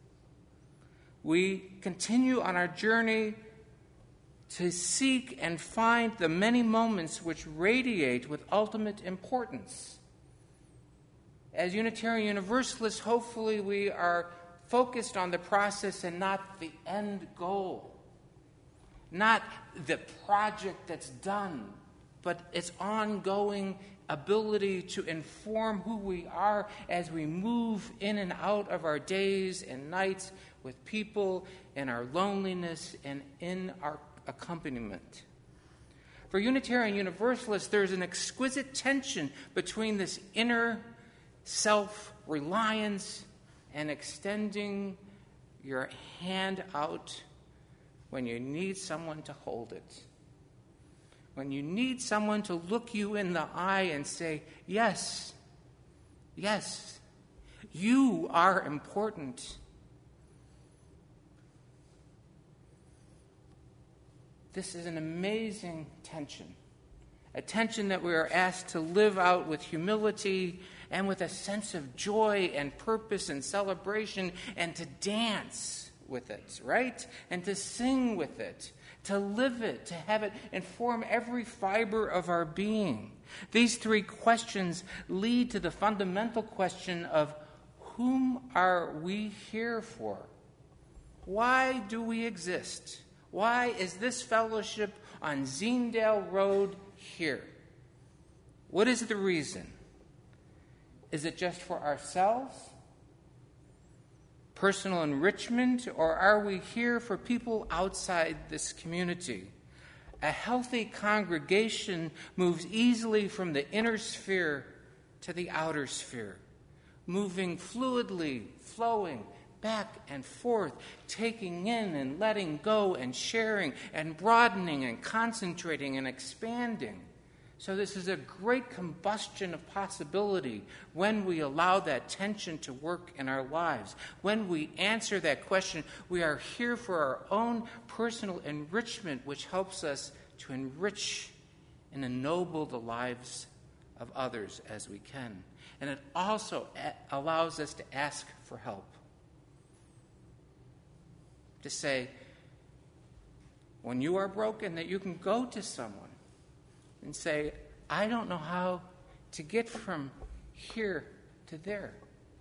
Speaker 1: We continue on our journey to seek and find the many moments which radiate with ultimate importance. As Unitarian Universalists, hopefully we are focused on the process and not the end goal, not the project that's done, but its ongoing ability to inform who we are as we move in and out of our days and nights with people, in our loneliness, and in our accompaniment. For Unitarian Universalists, there's an exquisite tension between this inner self-reliance and extending your hand out when you need someone to hold it. When you need someone to look you in the eye and say, yes, yes, you are important. This is an amazing tension, a tension that we are asked to live out with humility and with a sense of joy and purpose and celebration, and to dance with it, right? And to sing with it, to live it, to have it inform every fiber of our being. These three questions lead to the fundamental question of whom are we here for? Why do we exist? Why is this fellowship on Zeendale Road here? What is the reason? Is it just for ourselves? Personal enrichment? Or are we here for people outside this community? A healthy congregation moves easily from the inner sphere to the outer sphere, moving fluidly, flowing back and forth, taking in and letting go and sharing and broadening and concentrating and expanding. So this is a great combustion of possibility when we allow that tension to work in our lives. When we answer that question, we are here for our own personal enrichment, which helps us to enrich and ennoble the lives of others as we can. And it also a- allows us to ask for help. To say, when you are broken, that you can go to someone and say, I don't know how to get from here to there.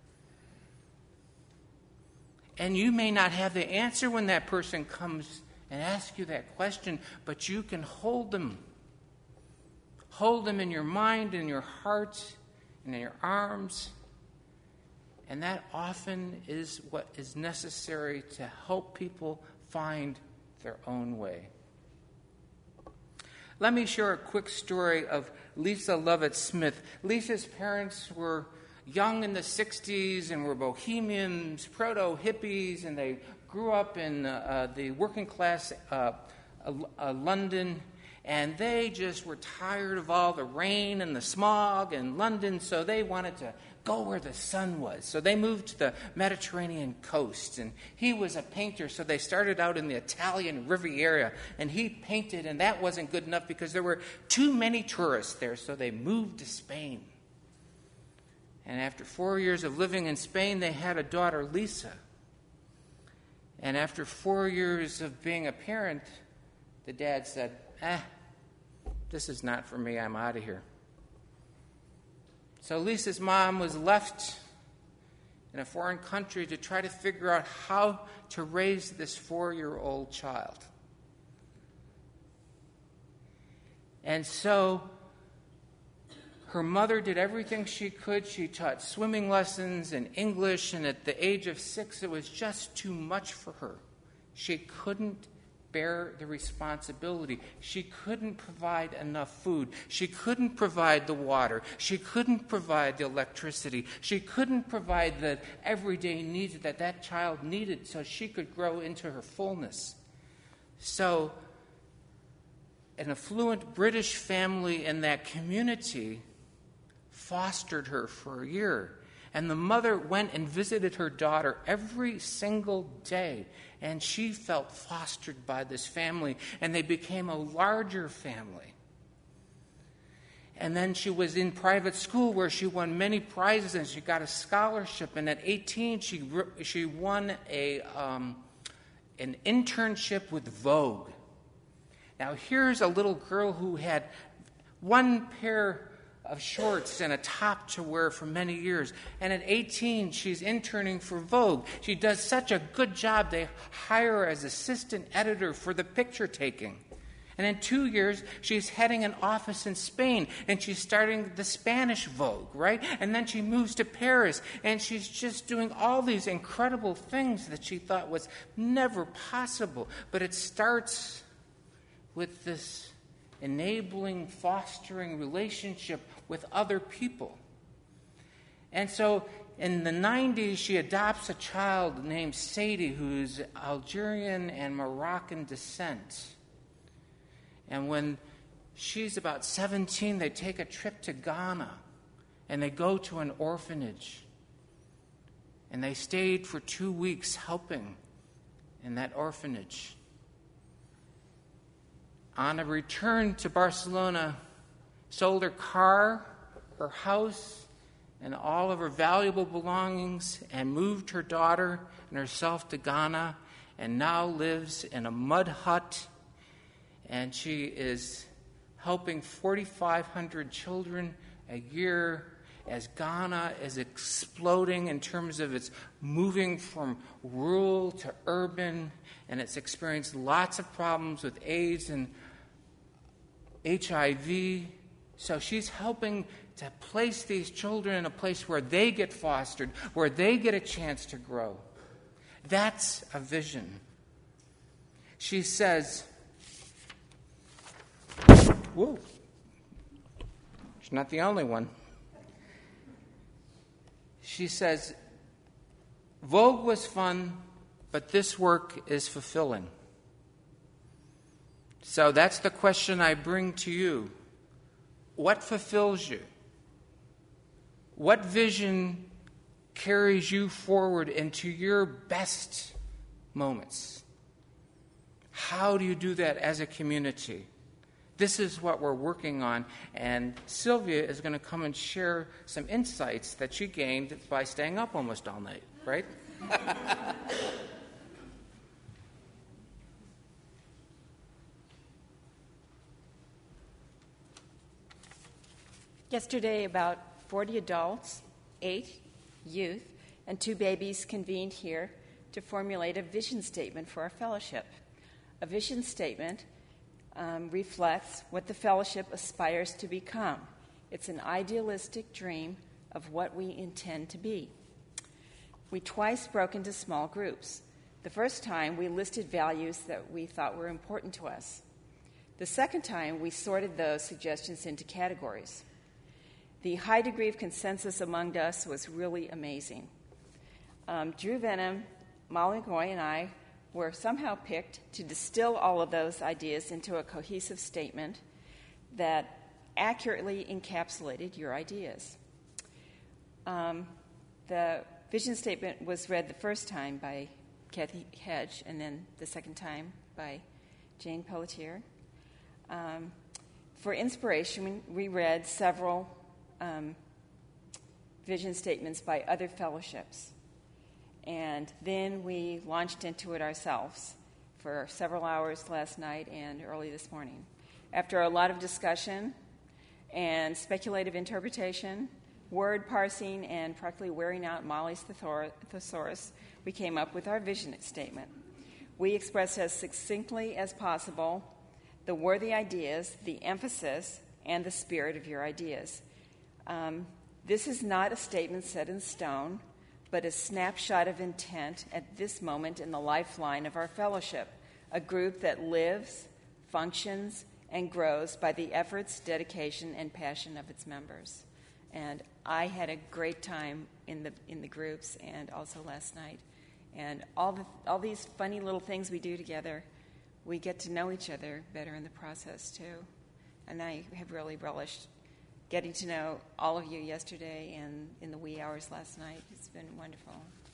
Speaker 1: And you may not have the answer when that person comes and asks you that question, but you can hold them. Hold them in your mind, in your heart, and in your arms. And that often is what is necessary to help people find their own way. Let me share a quick story of Lisa Lovett Smith. Lisa's parents were young in the sixties and were bohemians, proto-hippies, and they grew up in uh, the working class uh, uh, London, and they just were tired of all the rain and the smog in London, so they wanted to go where the sun was. So they moved to the Mediterranean coast, and he was a painter, so they started out in the Italian Riviera, and he painted, and that wasn't good enough because there were too many tourists there, so they moved to Spain. And after four years of living in Spain, they had a daughter, Lisa. And after four years of being a parent, the dad said, ah, this is not for me, I'm out of here. So Lisa's mom was left in a foreign country to try to figure out how to raise this four-year-old child. And so her mother did everything she could. She taught swimming lessons and English, and at the age of six, it was just too much for her. She couldn't bear the responsibility. She couldn't provide enough food. She couldn't provide the water. She couldn't provide the electricity. She couldn't provide the everyday needs that that child needed so she could grow into her fullness. So an affluent British family in that community fostered her for a year. And the mother went and visited her daughter every single day. And she felt fostered by this family. And they became a larger family. And then she was in private school where she won many prizes and she got a scholarship. And at eighteen, she she won a um, an internship with Vogue. Now here's a little girl who had one pair of shorts and a top to wear for many years. And at eighteen, she's interning for Vogue. She does such a good job, they hire her as assistant editor for the picture taking. And in two years, she's heading an office in Spain, and she's starting the Spanish Vogue, right? And then she moves to Paris, and she's just doing all these incredible things that she thought was never possible. But it starts with this enabling, fostering relationship with other people. And so in the nineties, she adopts a child named Sadie, who's Algerian and Moroccan descent. And when she's about seventeen, they take a trip to Ghana, and they go to an orphanage. And they stayed for two weeks helping in that orphanage. On a return to Barcelona, sold her car, her house, and all of her valuable belongings, and moved her daughter and herself to Ghana, and now lives in a mud hut. And she is helping forty-five hundred children a year as Ghana is exploding in terms of its moving from rural to urban, and it's experienced lots of problems with AIDS and H I V. So she's helping to place these children in a place where they get fostered, where they get a chance to grow. That's a vision. She says, whoa, she's not the only one. She says, Vogue was fun, but this work is fulfilling. So that's the question I bring to you. What fulfills you? What vision carries you forward into your best moments? How do you do that as a community? This is what we're working on, and Sylvia is going to come and share some insights that she gained by staying up almost all night, right?
Speaker 12: Yesterday, about forty adults, eight youth, and two babies convened here to formulate a vision statement for our fellowship. A vision statement um, reflects what the fellowship aspires to become. It's an idealistic dream of what we intend to be. We twice broke into small groups. The first time, we listed values that we thought were important to us. The second time, we sorted those suggestions into categories. The high degree of consensus among us was really amazing. Um, Drew Venom, Molly McGoy, and I were somehow picked to distill all of those ideas into a cohesive statement that accurately encapsulated your ideas. Um, the vision statement was read the first time by Kathy Hedge, and then the second time by Jane Pelletier. Um, for inspiration, we read several Um, vision statements by other fellowships. And then we launched into it ourselves for several hours last night and early this morning. After a lot of discussion and speculative interpretation, word parsing, and practically wearing out Molly's thesaurus, we came up with our vision statement. We expressed as succinctly as possible the worthy ideas, the emphasis, and the spirit of your ideas. Um, this is not a statement set in stone, but a snapshot of intent at this moment in the lifeline of our fellowship, a group that lives, functions, and grows by the efforts, dedication, and passion of its members. And I had a great time in the in the groups and also last night. And all the all these funny little things we do together, we get to know each other better in the process too. And I have really relished getting to know all of you yesterday and in the wee hours last night. It's been wonderful.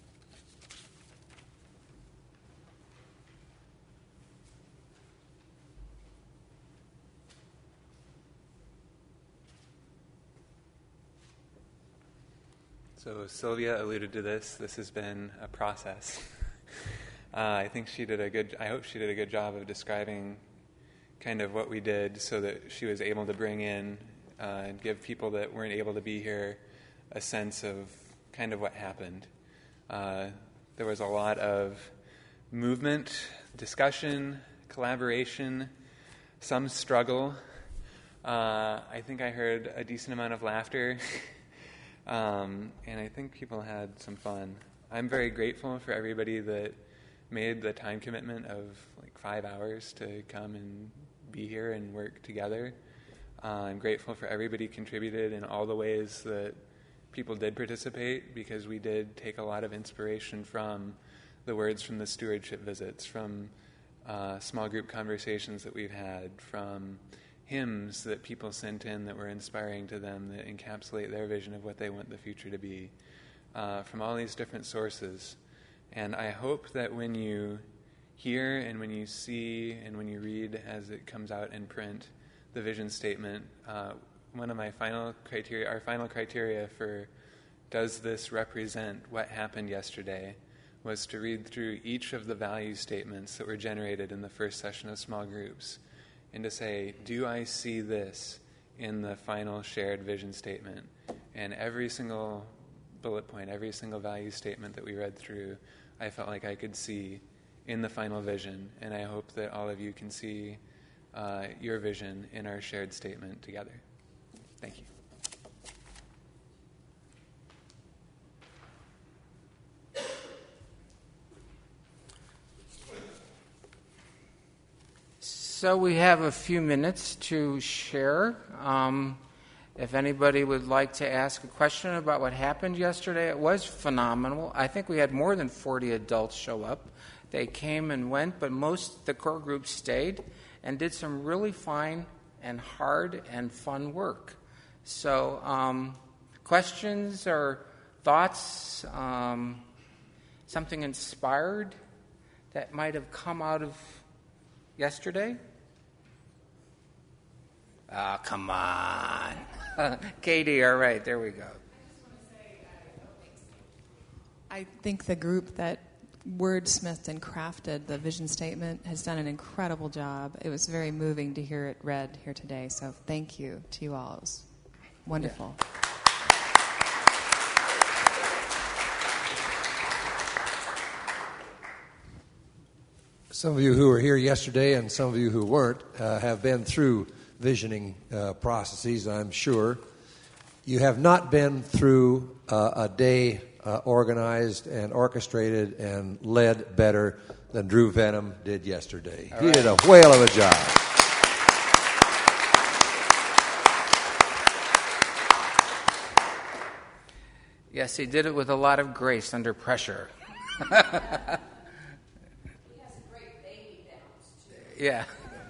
Speaker 19: So Sylvia alluded to this. This has been a process. uh, I think she did a good, I hope she did a good job of describing kind of what we did so that she was able to bring in uh, and give people that weren't able to be here a sense of kind of what happened. Uh, there was a lot of movement, discussion, collaboration, some struggle. Uh, I think I heard a decent amount of laughter. Um, and I think people had some fun. I'm very grateful for everybody that made the time commitment of like five hours to come and be here and work together. Uh, I'm grateful for everybody contributed in all the ways that people did participate, because we did take a lot of inspiration from the words from the stewardship visits, from uh, small group conversations that we've had, from hymns that people sent in that were inspiring to them, that encapsulate their vision of what they want the future to be, uh, from all these different sources. And I hope that when you hear and when you see and when you read as it comes out in print, the vision statement, uh, one of my final criteria, our final criteria for does this represent what happened yesterday, was to read through each of the value statements that were generated in the first session of small groups, and to say, do I see this in the final shared vision statement? And every single bullet point, every single value statement that we read through, I felt like I could see in the final vision. And I hope that all of you can see uh, your vision in our shared statement together. Thank you.
Speaker 1: So we have a few minutes to share. Um, if anybody would like to ask a question about what happened yesterday, it was phenomenal. I think we had more than forty adults show up. They came and went, but most the core group stayed and did some really fine and hard and fun work. So um, questions or thoughts, um, something inspired that might have come out of yesterday? Ah, oh, come on. Katie, all right, there we go.
Speaker 20: I think the group that wordsmithed and crafted the vision statement has done an incredible job. It was very moving to hear it read here today, so thank you to you all. It was wonderful. Yeah.
Speaker 21: Some of you who were here yesterday and some of you who weren't uh, have been through visioning uh, processes, I'm sure. You have not been through uh, a day uh, organized and orchestrated and led better than Drew Venom did yesterday. All he right. did a whale of a job.
Speaker 1: Yes, he did it with a lot of grace under pressure. Yeah.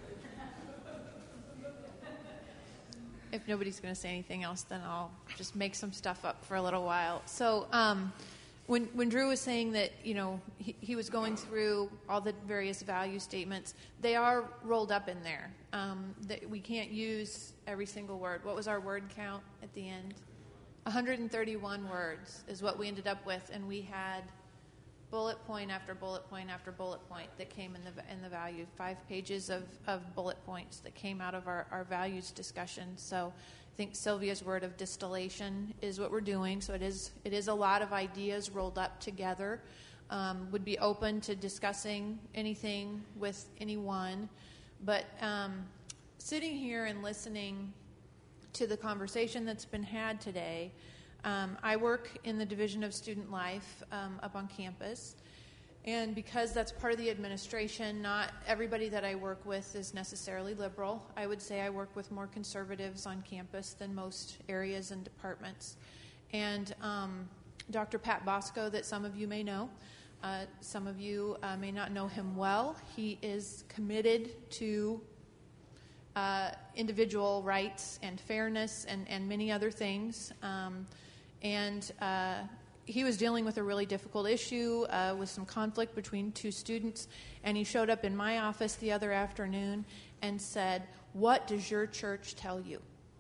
Speaker 10: If nobody's going to say anything else, then I'll just make some stuff up for a little while. So um, when when Drew was saying that, you know, he, he was going through all the various value statements, they are rolled up in there. Um, that we can't use every single word. What was our word count at the end? one hundred thirty-one words is what we ended up with, and we had bullet point after bullet point after bullet point that came in the in the value. Five pages of, of bullet points that came out of our, our values discussion. So I think Sylvia's word of distillation is what we're doing. So it is it is a lot of ideas rolled up together. Um, would be open to discussing anything with anyone. But um, sitting here and listening to the conversation that's been had today, um, I work in the Division of Student Life um, up on campus. And because that's part of the administration, not everybody that I work with is necessarily liberal. I would say I work with more conservatives on campus than most areas and departments. And um, Doctor Pat Bosco, that some of you may know, uh, some of you uh, may not know him well. He is committed to uh, individual rights and fairness and, and many other things. Um, and uh, he was dealing with a really difficult issue uh, with some conflict between two students. And he showed up in my office the other afternoon and said, "What does your church tell you?"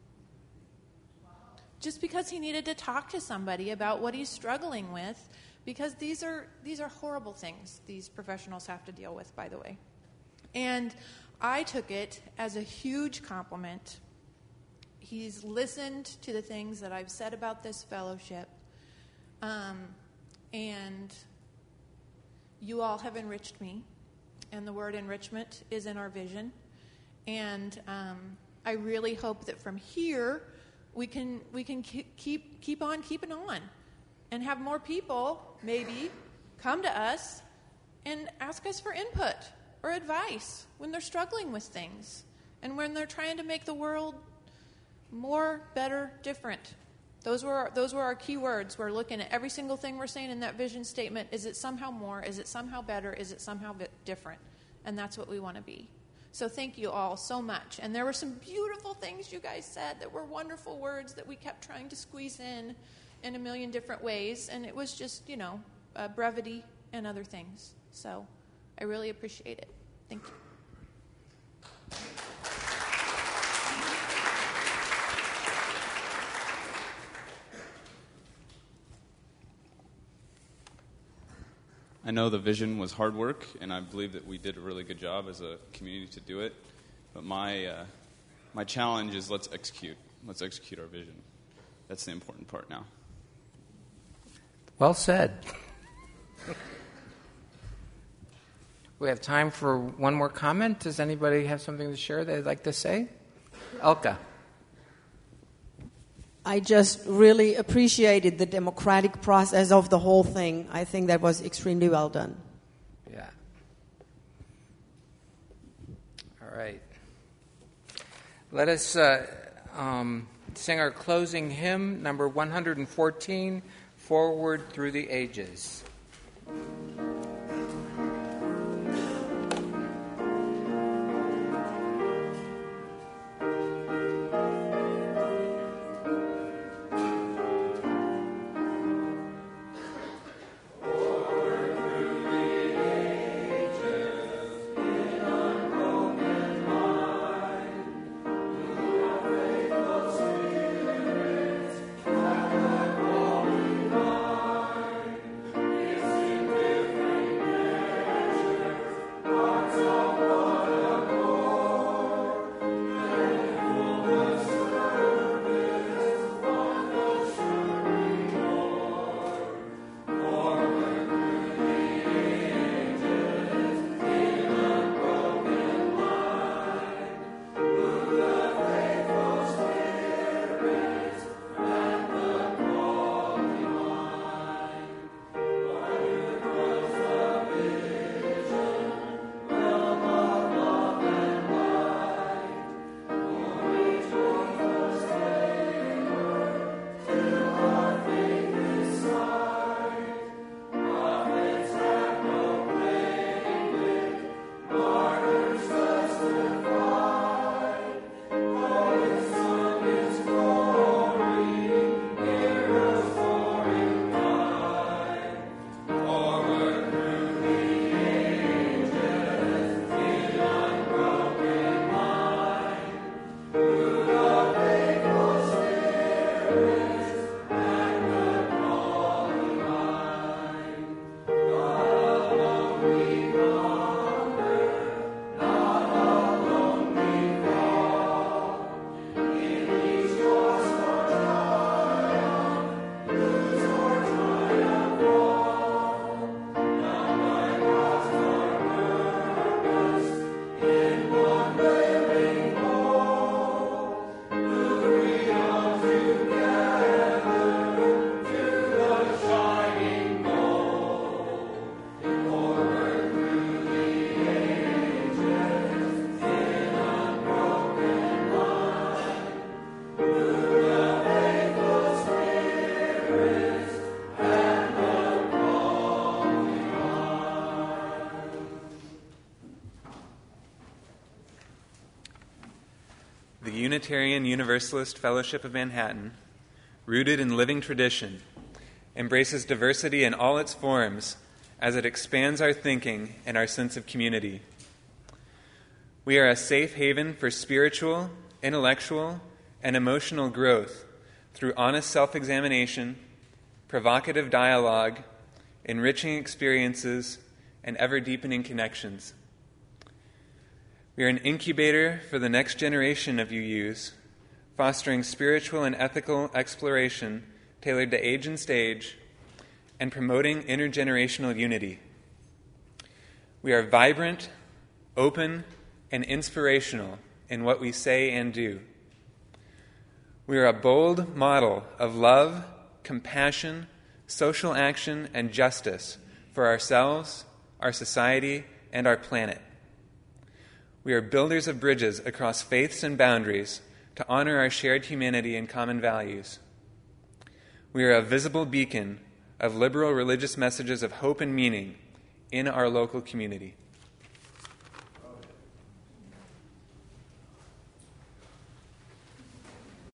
Speaker 10: Just because he needed to talk to somebody about what he's struggling with, because these are these are horrible things these professionals have to deal with, by the way. And I took it as a huge compliment. He's listened to the things that I've said about this fellowship, um, and you all have enriched me, and the word enrichment is in our vision. And um, I really hope that from here, We can we can keep keep on keeping on, and have more people maybe come to us and ask us for input or advice when they're struggling with things and when they're trying to make the world more, better, different. Those were our, those were our key words. We're looking at every single thing we're saying in that vision statement. Is it somehow more? Is it somehow better? Is it somehow different? And that's what we want to be. So thank you all so much. And there were some beautiful things you guys said that were wonderful words that we kept trying to squeeze in in a million different ways. And it was just, you know, uh, brevity and other things. So I really appreciate it. Thank you.
Speaker 13: I know the vision was hard work, and I believe that we did a really good job as a community to do it. But my uh, my challenge is let's execute. Let's execute our vision. That's the important part now.
Speaker 1: Well said. We have time for one more comment. Does anybody have something to share they'd like to say? Elka.
Speaker 3: I just really appreciated the democratic process of the whole thing. I think that was extremely well done.
Speaker 1: Yeah. All right. Let us uh, um, sing our closing hymn, number one hundred fourteen, Forward Through the Ages.
Speaker 16: Different
Speaker 19: Unitarian Universalist Fellowship of Manhattan, rooted in living tradition, embraces diversity in all its forms as it expands our thinking and our sense of community. We are a safe haven for spiritual, intellectual, and emotional growth through honest self-examination, provocative dialogue, enriching experiences, and ever-deepening connections. We are an incubator for the next generation of U Us, fostering spiritual and ethical exploration tailored to age and stage, and promoting intergenerational unity. We are vibrant, open, and inspirational in what we say and do. We are a bold model of love, compassion, social action, and justice for ourselves, our society, and our planet. We are builders of bridges across faiths and boundaries to honor our shared humanity and common values. We are a visible beacon of liberal religious messages of hope and meaning in our local community.